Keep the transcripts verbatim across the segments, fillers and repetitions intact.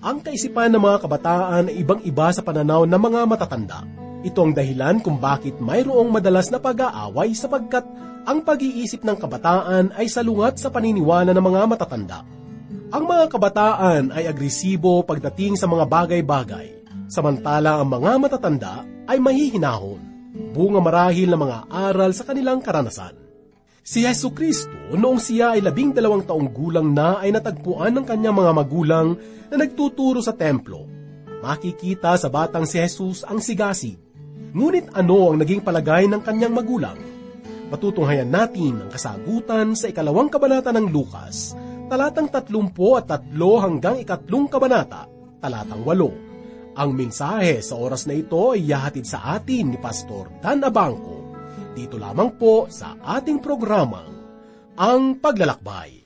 Ang kaisipan ng mga kabataan ay ibang-iba sa pananaw ng mga matatanda. Ito ang dahilan kung bakit mayroong madalas na pag-aaway sapagkat ang pag-iisip ng kabataan ay salungat sa paniniwala ng mga matatanda. Ang mga kabataan ay agresibo pagdating sa mga bagay-bagay, samantala ang mga matatanda ay mahihinahon, bunga marahil ng mga aral sa kanilang karanasan. Si Jesucristo, noong siya ay labing dalawang taong gulang na, ay natagpuan ng kanyang mga magulang na nagtuturo sa templo. Makikita sa batang si Jesus ang sigasig. Ngunit ano ang naging palagay ng kanyang magulang? Matutunghayan natin ang kasagutan sa ikalawang kabanata ng Lucas, talatang tatlumpo at tatlo hanggang ikatlong kabanata, talatang walo. Ang mensahe sa oras na ito ay ihahatid sa atin ni Pastor Dan Abangco. Dito lamang po sa ating programang Ang Paglalakbay.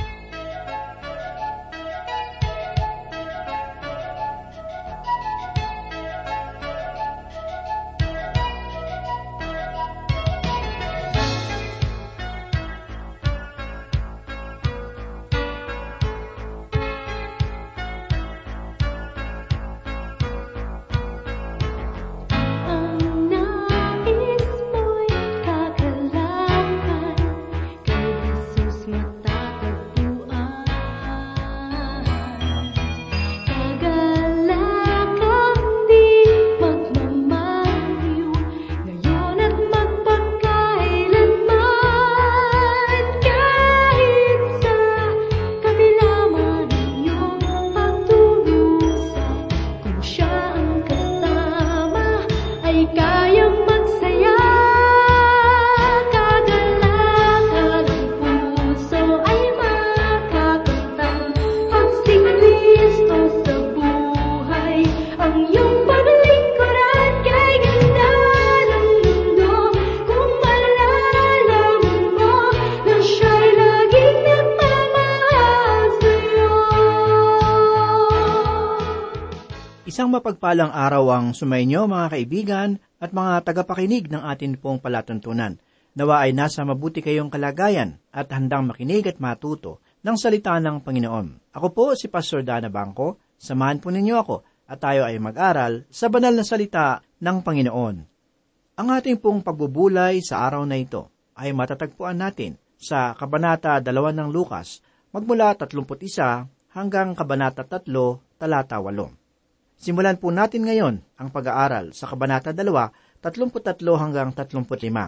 Isang mapagpalang araw ang sumainyo mga kaibigan at mga tagapakinig ng atin pong palatuntunan. Nawa ay nasa mabuti kayong kalagayan at handang makinig at matuto ng salita ng Panginoon. Ako po si Pastor Dan Abangco. Samahan po ninyo ako at tayo ay mag-aral sa banal na salita ng Panginoon. Ang ating pong pagbubulay sa araw na ito ay matatagpuan natin sa Kabanata dalawa ng Lucas, magmula tatlumput isa hanggang Kabanata tatlo, talata walo. Simulan po natin ngayon ang pag-aaral sa Kabanata dalawa, tatlumput tatlo hanggang tatlumput lima.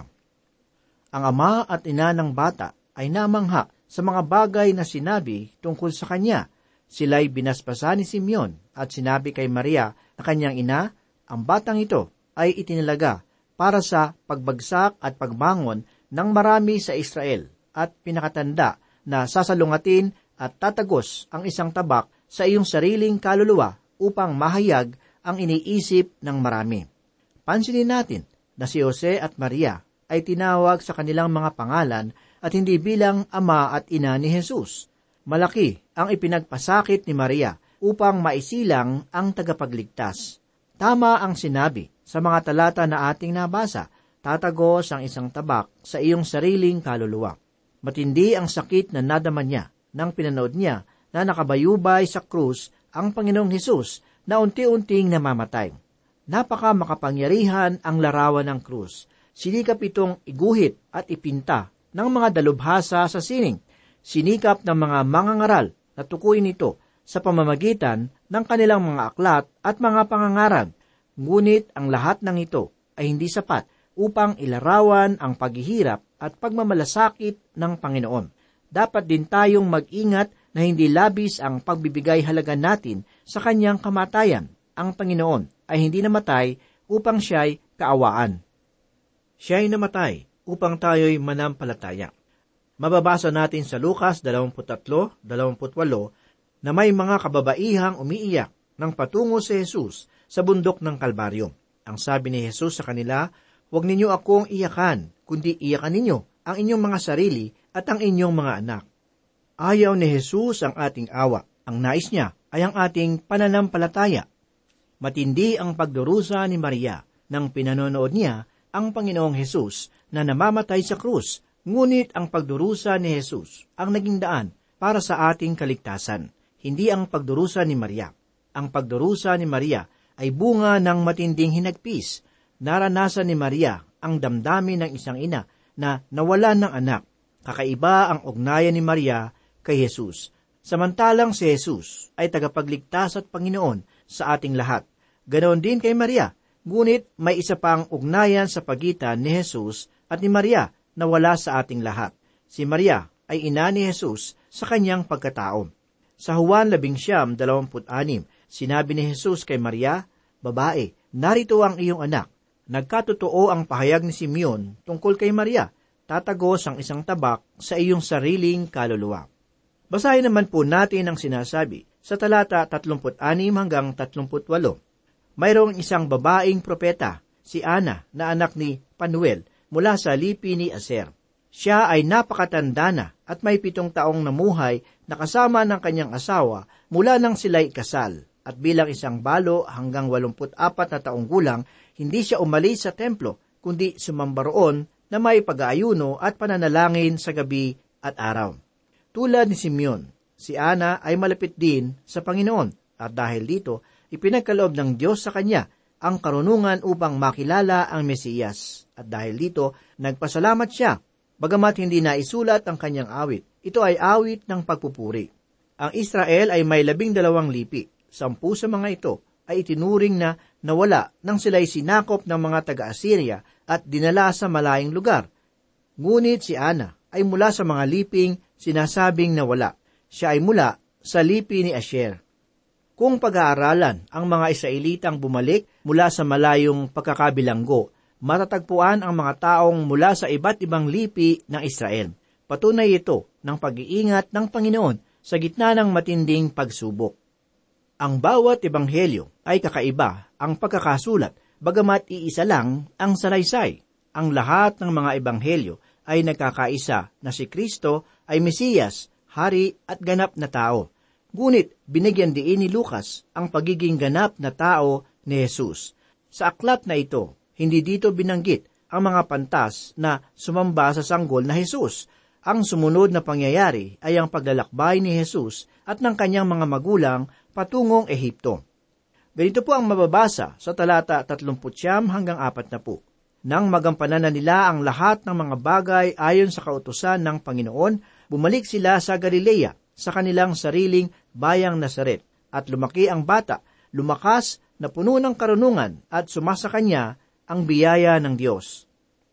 Ang ama at ina ng bata ay namangha sa mga bagay na sinabi tungkol sa kanya. Sila'y binasbasa ni Simeon at sinabi kay Maria na kanyang ina, ang batang ito ay itinalaga para sa pagbagsak at pagbangon ng marami sa Israel at pinakatanda na sasalungatin at tatagos ang isang tabak sa iyong sariling kaluluwa upang mahayag ang iniisip ng marami. Pansinin natin na si Jose at Maria ay tinawag sa kanilang mga pangalan at hindi bilang ama at ina ni Jesus. Malaki ang ipinagpasakit ni Maria upang maisilang ang tagapagligtas. Tama ang sinabi sa mga talata na ating nabasa, tatagos ang isang tabak sa iyong sariling kaluluwa. Matindi ang sakit na nadama niya nang pinanood niya na nakabayubay sa krus ang Panginoong Hesus na unti-unting namamatay. Napaka makapangyarihan ang larawan ng krus. Sinikap itong iguhit at ipinta ng mga dalubhasa sa sining. Sinikap ng mga mangangaral na tukuyin ito sa pamamagitan ng kanilang mga aklat at mga pangangaral. Ngunit ang lahat ng ito ay hindi sapat upang ilarawan ang paghihirap at pagmamalasakit ng Panginoon. Dapat din tayong mag-ingat na hindi labis ang pagbibigay halaga natin sa kanyang kamatayan. Ang Panginoon ay hindi namatay upang siya'y kaawaan. Siya'y namatay upang tayo'y manampalataya. Mababasa natin sa Lucas dalawampu't tatlo, dalawampu't walo na may mga kababaihang umiiyak nang patungo si Jesus sa bundok ng Kalbaryo. Ang sabi ni Jesus sa kanila, huwag ninyo akong iyakan, kundi iyakan ninyo ang inyong mga sarili at ang inyong mga anak. Ayaw ni Jesus ang ating awa. Ang nais niya ay ang ating pananampalataya. Matindi ang pagdurusa ni Maria nang pinanonood niya ang Panginoong Jesus na namamatay sa krus. Ngunit ang pagdurusa ni Jesus ang naging daan para sa ating kaligtasan, hindi ang pagdurusa ni Maria. Ang pagdurusa ni Maria ay bunga ng matinding hinagpis. Naranasan ni Maria ang damdamin ng isang ina na nawalan ng anak. Kakaiba ang ugnayan ni Maria kay Jesus. Samantalang si Jesus ay tagapagligtas at Panginoon sa ating lahat. Ganoon din kay Maria, ngunit may isa pang ugnayan sa pagitan ni Jesus at ni Maria na wala sa ating lahat. Si Maria ay ina ni Jesus sa kanyang pagkatao. Sa Juan labing siyam, dalawamput anim, sinabi ni Jesus kay Maria, "Babae, narito ang iyong anak." Nagkatotoo ang pahayag ni Simeon tungkol kay Maria, tatagos ang isang tabak sa iyong sariling kaluluwa. Basahin naman po natin ang sinasabi sa talata tatlumput anim hanggang tatlumput walo. Mayroong isang babaeng propeta, si Ana, na anak ni Panuel, mula sa lipi ni Aser. Siya ay napakatanda na at may pitong taong namuhay na kasama ng kanyang asawa mula nang sila'y kasal. At bilang isang balo hanggang walumput apat na taong gulang, hindi siya umalis sa templo, kundi sumamba roon na may pag-aayuno at pananalangin sa gabi at araw. Tulad ni Simeon, si Ana ay malapit din sa Panginoon at dahil dito, ipinagkaloob ng Diyos sa kanya ang karunungan upang makilala ang Mesiyas. At dahil dito, nagpasalamat siya, bagamat hindi na isulat ang kanyang awit. Ito ay awit ng pagpupuri. Ang Israel ay may labing dalawang lipi. Sampu sa mga ito ay itinuring na nawala nang sila'y sinakop ng mga taga-Assyria at dinala sa malayong lugar. Ngunit si Ana ay mula sa mga liping sinasabing nawala. Siya ay mula sa lipi ni Asher. Kung pag-aaralan ang mga Israelitang bumalik mula sa malayong pagkakabilanggo, matatagpuan ang mga taong mula sa iba't ibang lipi ng Israel. Patunay ito ng pag-iingat ng Panginoon sa gitna ng matinding pagsubok. Ang bawat ebanghelyo ay kakaiba ang pagkakasulat, bagamat iisa lang ang salaysay. Ang lahat ng mga ebanghelyo ay nagkakaisa na si Kristo ay Mesiyas, Hari at ganap na tao. Ngunit binigyan diin ni Lucas ang pagiging ganap na tao ni Jesus. Sa aklat na ito, hindi dito binanggit ang mga pantas na sumamba sa sanggol na Jesus. Ang sumunod na pangyayari ay ang paglalakbay ni Jesus at ng kanyang mga magulang patungong Ehipto. Ganito po ang mababasa sa talata tatlumput siyam hanggang apat na po. Nang magampanan na nila ang lahat ng mga bagay ayon sa kautusan ng Panginoon, bumalik sila sa Galilea, sa kanilang sariling bayang Nazaret, at lumaki ang bata, lumakas na puno ng karunungan at sumasa kanya ang biyaya ng Diyos.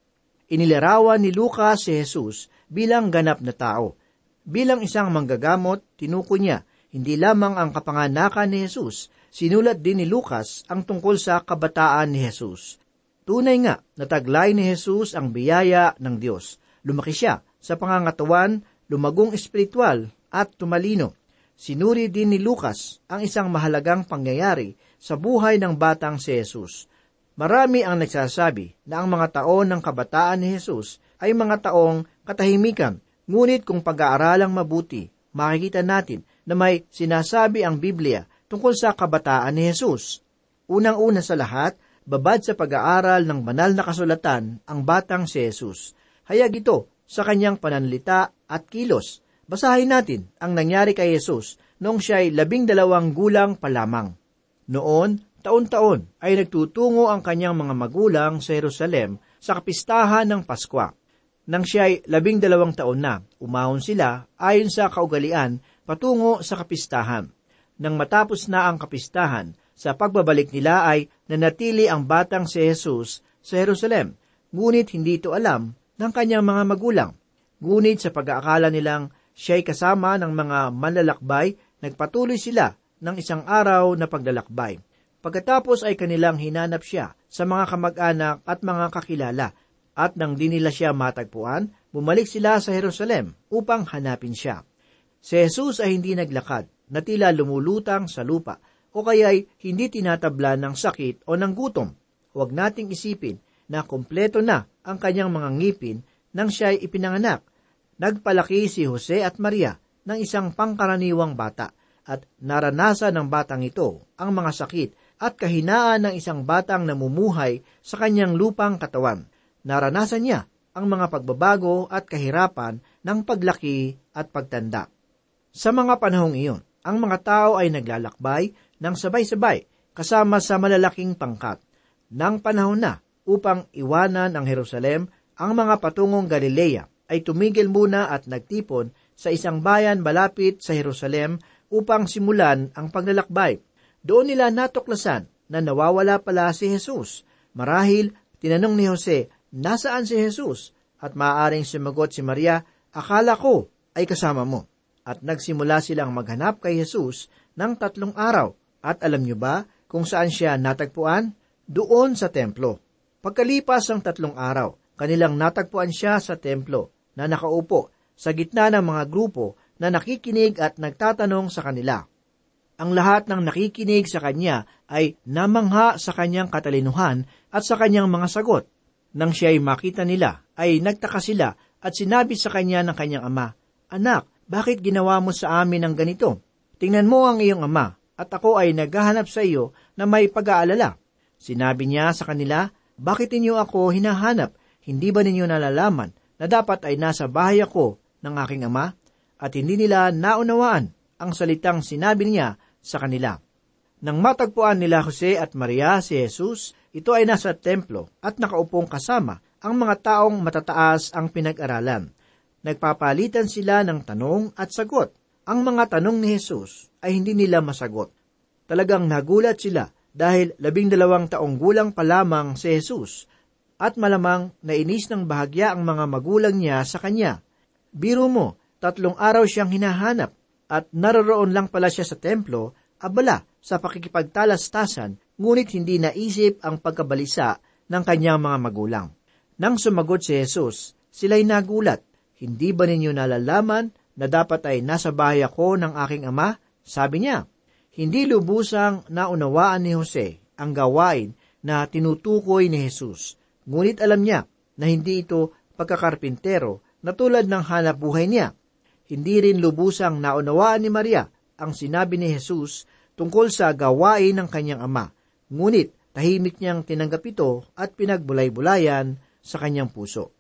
Inilarawan ni Lucas si Jesus bilang ganap na tao. Bilang isang manggagamot, tinuko niya hindi lamang ang kapanganakan ni Jesus, sinulat din ni Lucas ang tungkol sa kabataan ni Jesus. Tunay nga, nataglay ni Jesus ang biyaya ng Diyos. Lumaki siya sa pangangatawan, lumagong espiritual at tumalino. Sinuri din ni Lucas ang isang mahalagang pangyayari sa buhay ng batang si Jesus. Marami ang nagsasabi na ang mga taon ng kabataan ni Jesus ay mga taong katahimikan, ngunit kung pag-aaralang mabuti, makikita natin na may sinasabi ang Biblia tungkol sa kabataan ni Jesus. Unang-una sa lahat, babad sa pag-aaral ng banal na kasulatan ang batang si Jesus. Hayag ito sa kanyang pananalita at kilos. Basahin natin ang nangyari kay Jesus noong siya'y labing dalawang gulang pa lamang. Noon, taon-taon ay nagtutungo ang kanyang mga magulang sa Jerusalem sa kapistahan ng Paskwa. Nang siya'y labing dalawang taon na, umahon sila ayon sa kaugalian patungo sa kapistahan. Nang matapos na ang kapistahan, sa pagbabalik nila ay nanatili ang batang si Jesus sa Jerusalem, ngunit hindi ito alam ng kanyang mga magulang. Ngunit sa pag-aakala nilang siya'y kasama ng mga manlalakbay, nagpatuloy sila ng isang araw na paglalakbay. Pagkatapos ay kanilang hinanap siya sa mga kamag-anak at mga kakilala, at nang di nila siya matagpuan, bumalik sila sa Jerusalem upang hanapin siya. Si Jesus ay hindi naglakad, na tila lumulutang sa lupa, o kaya'y hindi tinatabla ng sakit o ng gutom. Huwag nating isipin na kumpleto na ang kanyang mga ngipin nang siya'y ipinanganak. Nagpalaki si Jose at Maria ng isang pangkaraniwang bata, at naranasan ng batang ito ang mga sakit at kahinaan ng isang batang namumuhay sa kanyang lupang katawan. Naranasan niya ang mga pagbabago at kahirapan ng paglaki at pagtanda. Sa mga panahong iyon, ang mga tao ay naglalakbay, ng sabay-sabay kasama sa malalaking pangkat. Nang panahon na upang iwanan ang Jerusalem, ang mga patungong Galilea ay tumigil muna at nagtipon sa isang bayan malapit sa Jerusalem upang simulan ang paglalakbay. Doon nila natuklasan na nawawala pala si Jesus. Marahil, tinanong ni Jose, nasaan si Jesus? At maaaring sumagot si Maria, akala ko ay kasama mo. At nagsimula silang maghanap kay Jesus ng tatlong araw. At alam niyo ba kung saan siya natagpuan? Doon sa templo. Pagkalipas ng tatlong araw, kanilang natagpuan siya sa templo na nakaupo sa gitna ng mga grupo na nakikinig at nagtatanong sa kanila. Ang lahat ng nakikinig sa kanya ay namangha sa kanyang katalinuhan at sa kanyang mga sagot. Nang siya'y makita nila, ay nagtaka sila at sinabi sa kanya ng kanyang ama, Anak, bakit ginawa mo sa amin ang ganito? Tingnan mo ang iyong ama, at ako ay naghahanap sa iyo na may pag-aalala. Sinabi niya sa kanila, Bakit ninyo ako hinahanap? Hindi ba ninyo nalalaman na dapat ay nasa bahay ako ng aking ama? At hindi nila naunawaan ang salitang sinabi niya sa kanila. Nang matagpuan nila Jose at Maria si Jesus, ito ay nasa templo at nakaupong kasama ang mga taong matataas ang pinag-aralan. Nagpapalitan sila ng tanong at sagot. Ang mga tanong ni Jesus ay hindi nila masagot. Talagang nagulat sila dahil labing dalawang taong gulang pa lamang si Jesus at malamang nainis ng bahagya ang mga magulang niya sa kanya. Biro mo, tatlong araw siyang hinahanap at naroroon lang pala siya sa templo, abala sa pakikipagtalastasan, ngunit hindi naisip ang pagkabalisa ng kanyang mga magulang. Nang sumagot si Jesus, sila'y nagulat. Hindi ba ninyo nalalaman na dapat ay nasa bahay ako ng aking ama? Sabi niya, hindi lubusang naunawaan ni Jose ang gawain na tinutukoy ni Jesus. Ngunit alam niya na hindi ito pagkakarpintero na tulad ng hanap buhay niya. Hindi rin lubusang naunawaan ni Maria ang sinabi ni Jesus tungkol sa gawain ng kanyang ama. Ngunit tahimik niyang tinanggap ito at pinagbulay-bulayan sa kanyang puso.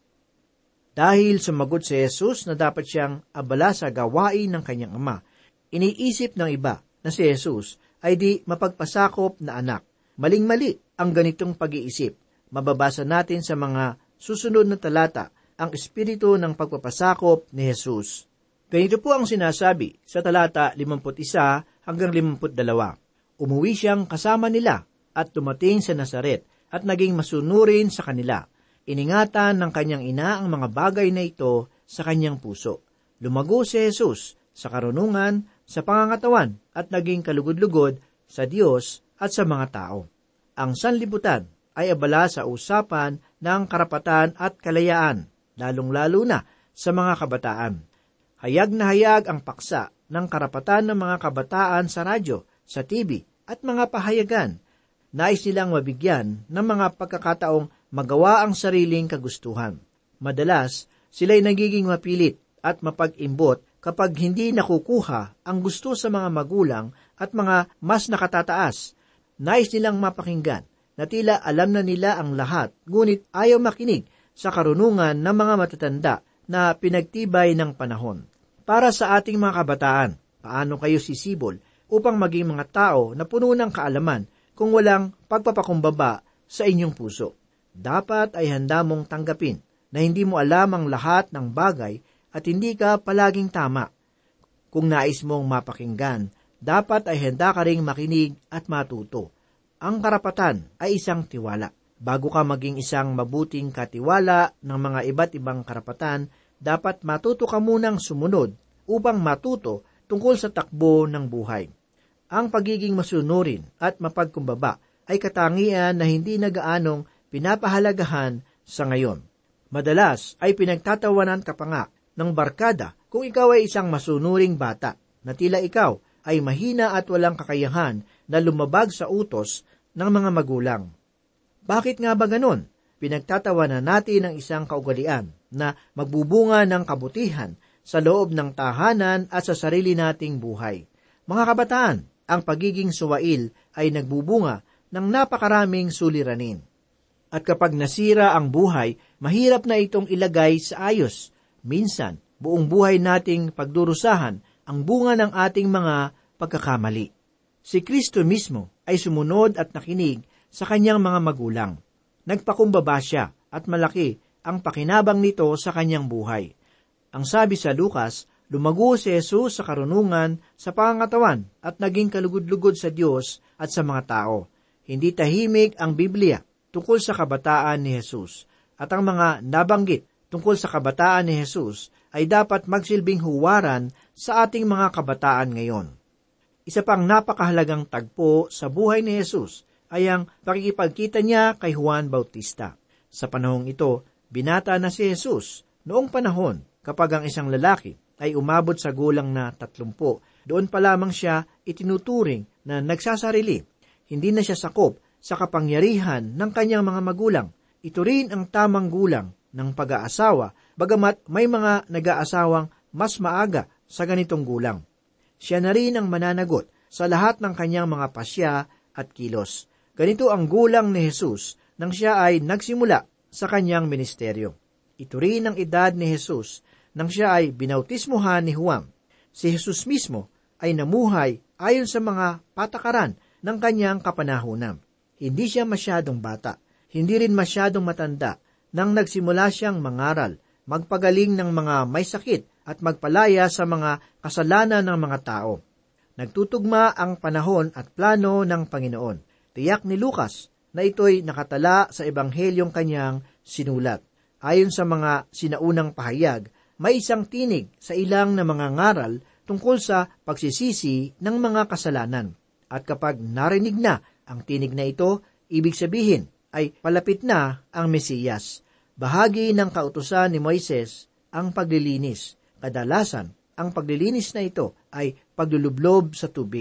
Dahil sumagot si Jesus na dapat siyang abala sa gawain ng kanyang ama, iniisip ng iba na si Jesus ay di mapagpasakop na anak. Maling-mali ang ganitong pag-iisip. Mababasa natin sa mga susunod na talata ang espiritu ng pagpapasakop ni Jesus. Ganito po ang sinasabi sa talata limampu't isa hanggang limampu't dalawa. Umuwi siyang kasama nila at dumating sa Nazaret at naging masunurin sa kanila. Iningatan ng kanyang ina ang mga bagay na ito sa kanyang puso. Lumago si Jesus sa karunungan, sa pangangatawan at naging kalugod-lugod sa Diyos at sa mga tao. Ang sanlibutan ay abala sa usapan ng karapatan at kalayaan, lalong-lalo na sa mga kabataan. Hayag na hayag ang paksa ng karapatan ng mga kabataan sa radyo, sa T V at mga pahayagan. Nais nilang mabigyan ng mga pagkakataong magawa ang sariling kagustuhan. Madalas, sila'y nagiging mapilit at mapag-imbot kapag hindi nakukuha ang gusto sa mga magulang at mga mas nakatataas. Nais nilang mapakinggan na tila alam na nila ang lahat, ngunit ayaw makinig sa karunungan ng mga matatanda na pinagtibay ng panahon. Para sa ating mga kabataan, paano kayo sisibol upang maging mga tao na puno ng kaalaman kung walang pagpapakumbaba sa inyong puso? Dapat ay handa mong tanggapin na hindi mo alam ang lahat ng bagay at hindi ka palaging tama. Kung nais mong mapakinggan, dapat ay handa ka ring makinig at matuto. Ang karapatan ay isang tiwala. Bago ka maging isang mabuting katiwala ng mga iba't ibang karapatan, dapat matuto ka munang sumunod upang matuto tungkol sa takbo ng buhay. Ang pagiging masunurin at mapagkumbaba ay katangian na hindi na gaanong pinapahalagahan sa ngayon. Madalas ay pinagtatawanan ka pa nga ng barkada kung ikaw ay isang masunuring bata, na tila ikaw ay mahina at walang kakayahan na lumabag sa utos ng mga magulang. Bakit nga ba ganon? Pinagtatawanan natin ang isang kaugalian na magbubunga ng kabutihan sa loob ng tahanan at sa sarili nating buhay. Mga kabataan, ang pagiging suwail ay nagbubunga ng napakaraming suliranin. At kapag nasira ang buhay, mahirap na itong ilagay sa ayos. Minsan, buong buhay nating pagdurusahan ang bunga ng ating mga pagkakamali. Si Kristo mismo ay sumunod at nakinig sa kanyang mga magulang. Nagpakumbaba siya at malaki ang pakinabang nito sa kanyang buhay. Ang sabi sa Lucas, lumago si Jesus sa karunungan sa pangangatawan at naging kalugod-lugod sa Diyos at sa mga tao. Hindi tahimik ang Biblia tungkol sa kabataan ni Jesus, at ang mga nabanggit tungkol sa kabataan ni Jesus ay dapat magsilbing huwaran sa ating mga kabataan ngayon. Isa pang napakahalagang tagpo sa buhay ni Jesus ay ang pakikipagkita niya kay Juan Bautista. Sa panahong ito, binata na si Jesus. Noong panahon, kapag ang isang lalaki ay umabot sa gulang na tatlumpu, doon pa lamang siya itinuturing na nagsasarili. Hindi na siya sakop sa kapangyarihan ng kanyang mga magulang. Ito rin ang tamang gulang ng pag-aasawa, bagamat may mga nag-aasawang mas maaga sa ganitong gulang. Siya na rin ang mananagot sa lahat ng kanyang mga pasya at kilos. Ganito ang gulang ni Jesus nang siya ay nagsimula sa kanyang ministeryo. Ito rin ang edad ni Jesus nang siya ay binautismuhan ni Juan. Si Jesus mismo ay namuhay ayon sa mga patakaran ng kanyang kapanahunan. Hindi siya masyadong bata, hindi rin masyadong matanda nang nagsimula siyang mangaral, magpagaling ng mga may sakit at magpalaya sa mga kasalanan ng mga tao. Nagtutugma ang panahon at plano ng Panginoon. Tiyak ni Lucas na ito'y nakatala sa ebanghelyong kanyang sinulat. Ayon sa mga sinaunang pahayag, may isang tinig sa ilang na mga ngaral tungkol sa pagsisisi ng mga kasalanan. At kapag narinig na ang tinig na ito, ibig sabihin ay palapit na ang Mesiyas. Bahagi ng kautusan ni Moises ang paglilinis. Kadalasan, ang paglilinis na ito ay paglulublob sa tubig.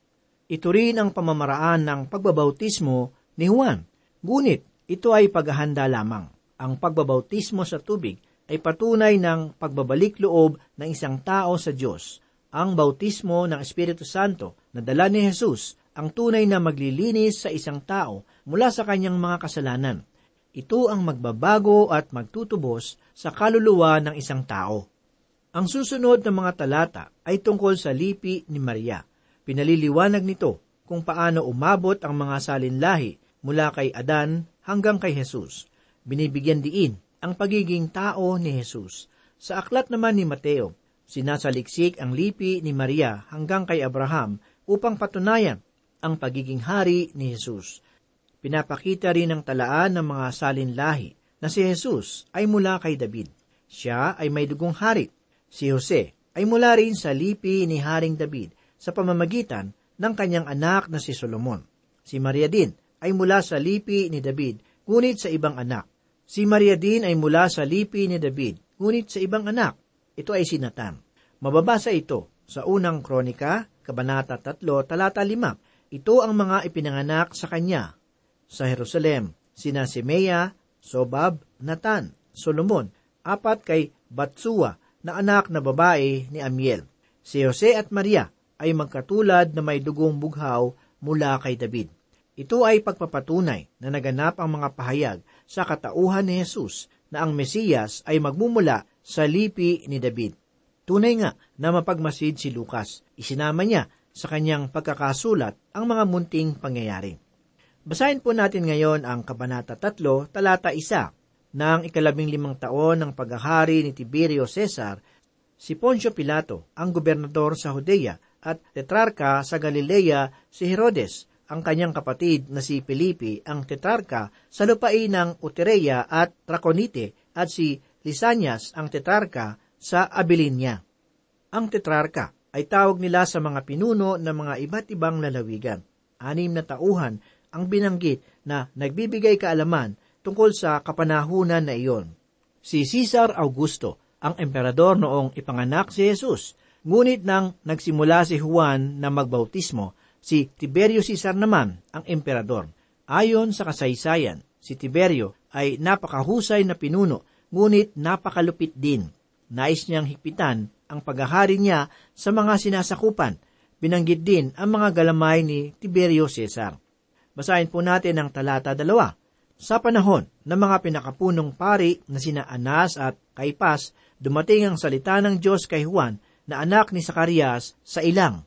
Ito rin ang pamamaraan ng pagbabautismo ni Juan. Ngunit, ito ay paghahanda lamang. Ang pagbabautismo sa tubig ay patunay ng pagbabalik loob ng isang tao sa Diyos. Ang bautismo ng Espiritu Santo na dala ni Jesus ang tunay na maglilinis sa isang tao mula sa kanyang mga kasalanan. Ito ang magbabago at magtutubos sa kaluluwa ng isang tao. Ang susunod na mga talata ay tungkol sa lipi ni Maria. Pinaliliwanag nito kung paano umabot ang mga salinlahi mula kay Adan hanggang kay Jesus. Binibigyan diin ang pagiging tao ni Jesus. Sa aklat naman ni Mateo, sinasaliksik ang lipi ni Maria hanggang kay Abraham upang patunayan ang pagiging hari ni Jesus. Pinapakita rin ang talaan ng mga salinlahi na si Jesus ay mula kay David. Siya ay may dugong hari. Si Jose ay mula rin sa lipi ni Haring David sa pamamagitan ng kanyang anak na si Solomon. Si Maria din ay mula sa lipi ni David, ngunit sa ibang anak. Si Maria din ay mula sa lipi ni David, ngunit sa ibang anak. Ito ay si Nathan. Mababasa ito sa unang Kronika, Kabanata three, talata five. Ito ang mga ipinanganak sa kanya sa Jerusalem, sina Simea, Sobab, Nathan, Solomon, apat kay Batsua na anak na babae ni Amiel. Si Jose at Maria ay magkatulad na may dugong bughaw mula kay David. Ito ay pagpapatunay na naganap ang mga pahayag sa katauhan ni Jesus na ang Mesiyas ay magmumula sa lipi ni David. Tunay nga na mapagmasid si Lucas. Isinama niya sa kanyang pagkakasulat ang mga munting pangyayari. Basahin po natin ngayon ang Kabanata three, talata one. Nang ikalabing limang taon ng paghahari ni Tiberio Cesar, si Poncio Pilato, ang gobernador sa Judea, at tetrarka sa Galilea si Herodes, ang kanyang kapatid na si Felipe, ang tetrarka sa lupain ng Uterea at Traconite, at si Lisanias, ang tetrarka sa Abilinia. Ang tetrarka ay tawag nila sa mga pinuno ng mga iba't ibang lalawigan. Anim na tauhan ang binanggit na nagbibigay kaalaman tungkol sa kapanahunan na iyon. Si Cesar Augusto, ang emperador noong ipanganak si Jesus. Ngunit nang nagsimula si Juan na magbautismo, si Tiberio Cesar naman ang emperador. Ayon sa kasaysayan, si Tiberio ay napakahusay na pinuno, ngunit napakalupit din. Nais niyang higpitan ang paghahari niya sa mga sinasakupan. Binanggit din ang mga galamay ni Tiberio Cesar. Basahin po natin ang talata two. Sa panahon ng mga pinakapunong pari na sina Anas at Caipas, dumating ang salita ng Diyos kay Juan na anak ni Zacarias sa ilang.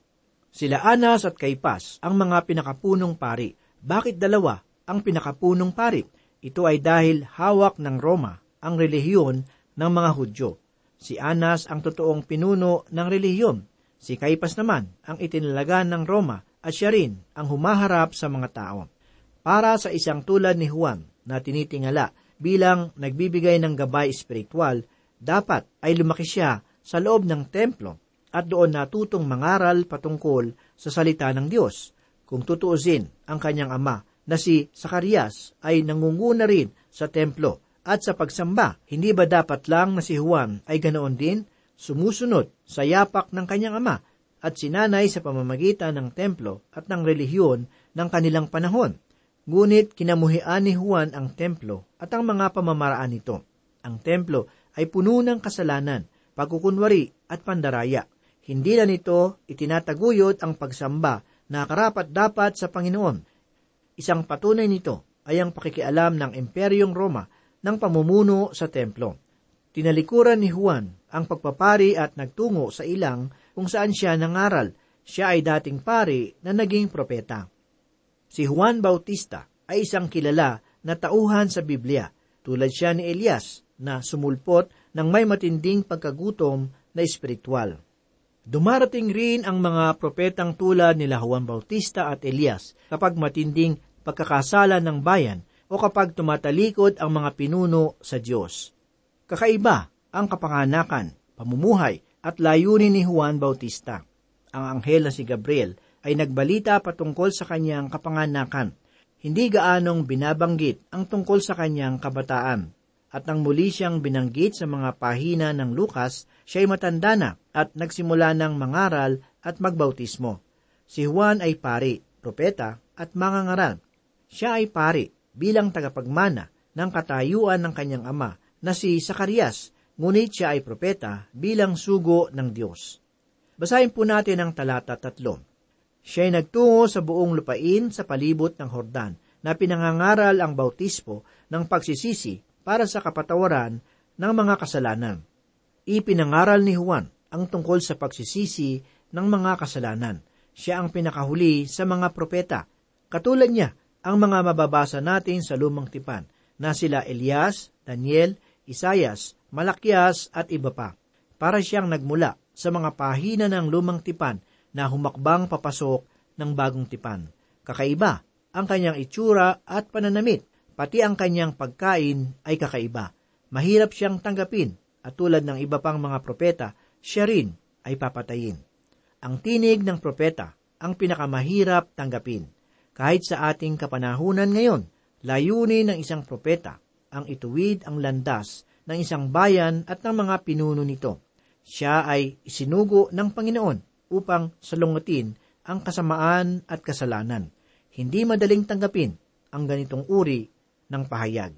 Sila Anas at Kaypas ang mga pinakapunong pari. Bakit dalawa ang pinakapunong pari? Ito ay dahil hawak ng Roma ang relihiyon ng mga Hudyo. Si Anas ang totoong pinuno ng relihiyon. Si Kaypas naman ang itinalaga ng Roma at siya rin ang humaharap sa mga tao. Para sa isang tulad ni Juan na tinitingala bilang nagbibigay ng gabay espiritual, dapat ay lumaki siya sa loob ng templo at doon natutong mangaral patungkol sa salita ng Diyos. Kung tutuusin, ang kanyang ama na si Zacarias ay nangunguna rin sa templo at sa pagsamba. Hindi ba dapat lang na si Juan ay ganoon din, sumusunod sa yapak ng kanyang ama at sinanay sa pamamagitan ng templo at ng relihiyon ng kanilang panahon? Ngunit kinamuhian ni Juan ang templo at ang mga pamamaraan nito. Ang templo ay puno ng kasalanan, pagkukunwari at pandaraya. Hindi na nito itinataguyod ang pagsamba na karapat-dapat sa Panginoon. Isang patunay nito ay ang pakikialam ng Imperyong Roma ng pamumuno sa templo. Tinalikuran ni Juan ang pagpapari at nagtungo sa ilang kung saan siya nangaral. Siya ay dating pari na naging propeta. Si Juan Bautista ay isang kilala na tauhan sa Biblia, tulad siya ni Elias na sumulpot ng may matinding pagkagutom na espiritual. Dumarating rin ang mga propetang tulad nila Juan Bautista at Elias kapag matinding pagkakasala ng bayan o kapag tumatalikod ang mga pinuno sa Diyos. Kakaiba ang kapanganakan, pamumuhay at layunin ni Juan Bautista. Ang anghel na si Gabriel ay nagbalita patungkol sa kanyang kapanganakan. Hindi gaanong binabanggit ang tungkol sa kanyang kabataan. At nang muli siyang binanggit sa mga pahina ng Lukas, siya'y matanda na at nagsimula ng mangaral at magbautismo. Si Juan ay pari, propeta at mangangaral. Siya ay pari bilang tagapagmana ng katayuan ng kanyang ama na si Zacarias, ngunit siya ay propeta bilang sugo ng Diyos. Basahin po natin ang talata tatlo. Siya'y nagtungo sa buong lupain sa palibot ng Hordan na pinangangaral ang bautismo ng pagsisisi para sa kapatawaran ng mga kasalanan. Ipinangaral ni Juan ang tungkol sa pagsisisi ng mga kasalanan. Siya ang pinakahuli sa mga propeta. Katulad niya ang mga mababasa natin sa Lumang Tipan na sila Elias, Daniel, Isaias, Malakias at iba pa. Para siyang nagmula sa mga pahina ng Lumang Tipan na humakbang papasok ng Bagong Tipan. Kakaiba ang kanyang itsura at pananamit, pati ang kanyang pagkain ay kakaiba. Mahirap siyang tanggapin at tulad ng iba pang mga propeta, siya rin ay papatayin. Ang tinig ng propeta ang pinakamahirap tanggapin. Kahit sa ating kapanahunan ngayon, layunin ng isang propeta ang ituwid ang landas ng isang bayan at ng mga pinuno nito. Siya ay isinugo ng Panginoon upang salungatin ang kasamaan at kasalanan. Hindi madaling tanggapin ang ganitong uri ng pahayag.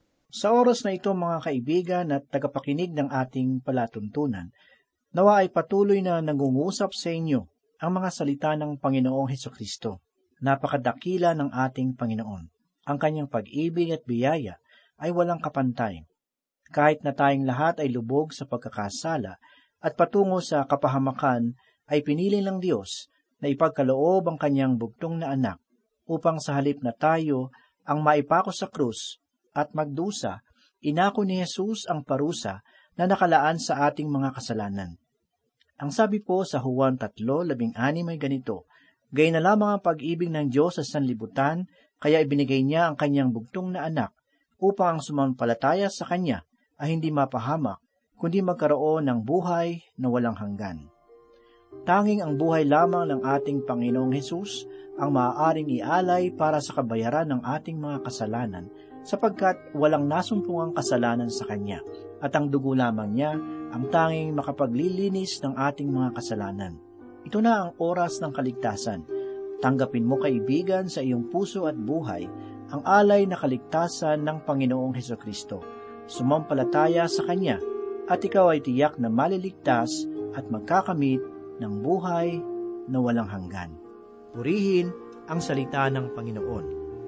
Sa oras na ito, mga kaibigan at tagapakinig ng ating palatuntunan, nawa ay patuloy na nangungusap sa inyo ang mga salita ng Panginoong Hesukristo. Napakadakila ng ating Panginoon. Ang kanyang pag-ibig at biyaya ay walang kapantay. Kahit na tayong lahat ay lubog sa pagkakasala at patungo sa kapahamakan, ay pinili ng Diyos na ipagkaloob ang kanyang bugtong na anak upang sa halip na tayo ang maipako sa krus at magdusa, inako ni Jesus ang parusa na nakalaan sa ating mga kasalanan. Ang sabi po sa Juan three labing-anim ay ganito, "Gayon na lamang ang pag-ibig ng Diyos sa sanlibutan, kaya ibinigay niya ang kanyang bugtong na anak upang ang sumampalataya sa kanya ay hindi mapahamak, kundi magkaroon ng buhay na walang hanggan." Tanging ang buhay lamang ng ating Panginoong Hesus ang maaaring ialay para sa kabayaran ng ating mga kasalanan, sapagkat walang nasumpungang kasalanan sa Kanya, at ang dugo lamang niya ang tanging makapaglilinis ng ating mga kasalanan. Ito na ang oras ng kaligtasan. Tanggapin mo, kaibigan, sa iyong puso at buhay ang alay na kaligtasan ng Panginoong Hesukristo. Sumampalataya sa Kanya, at ikaw ay tiyak na maliligtas at magkakamit ng buhay na walang hanggan. Purihin ang salita ng Panginoon.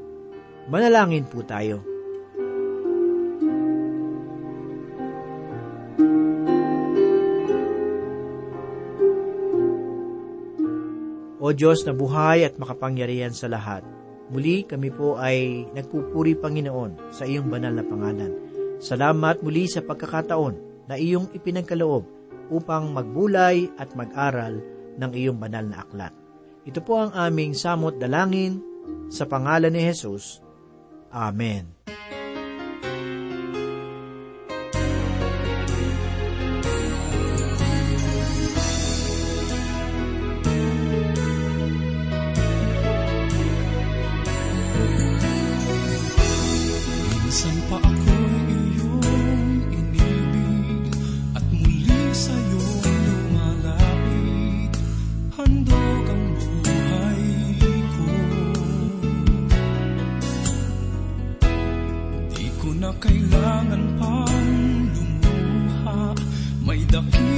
Manalangin po tayo. O O Diyos na buhay at makapangyarihan sa lahat, muli kami po ay nagpupuri, Panginoon, sa iyong banal na pangalan. Salamat muli sa pagkakataon na iyong ipinagkaloob upang magbulay at mag-aral ng iyong banal na aklat. Ito po ang aming samot dalangin sa pangalan ni Jesus. Amen. Minsan pa ako'y iyong inibig at muli sa'yo lumalapit, handog ang buhay ko. Di ko na kailangan pang lumuha, may dakil